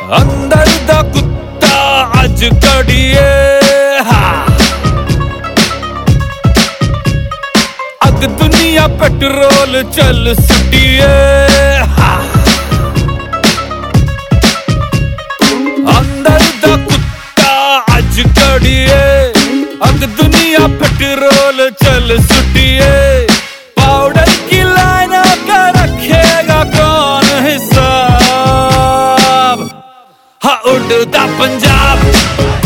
अंदर दा कुत्ता अज कड़िए अग दुनिया पेट्रोल चल सुटिए अंदर दा कुत्ता अज कड़िए अग दुनिया पेट्रोल चल सुटिए पाउडर की लाइनों का रखेगा कौन हिसाब हाँ उड़ता पंजाब।